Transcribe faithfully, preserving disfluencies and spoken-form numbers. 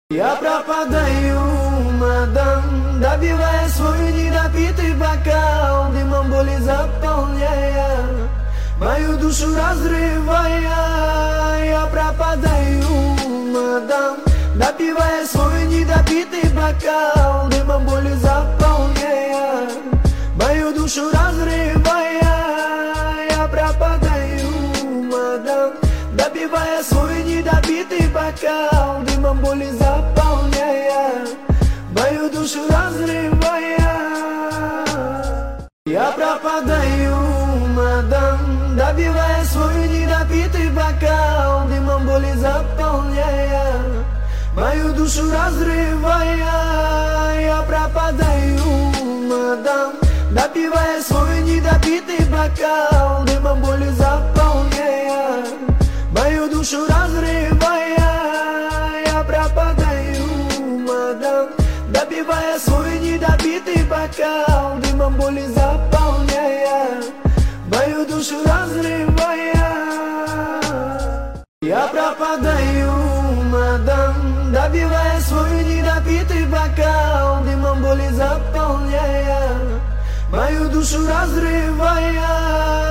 Я пропадаю, мадам, добивая свой недопитый бокал, дымом боли заполняя, мою душу разрывая. Я пропадаю, мадам, допивая свой недопитый бокал, дымом боли заполняя, мою душу разрывая. Я пропадаю, мадам, допивая свой недопитый бокал, дымом боли заполняя, мою душу разрывая. Я пропадаю, мадам, добивая свой недопитый бокал, дымом боли заполняя, мою душу разрывая. Я пропадаю, мадам, допивая свой недопитый бокал, дымом боли заполняя, мою душу разрывая. Я пропадаю, мадам, допивая свой недопитый бокал, дымом боли заполняя, мою душу разрывая. Я пропадаю, мадам, допивая свой недопитый бокал, дымом боли заполняя, мою душу разрывая.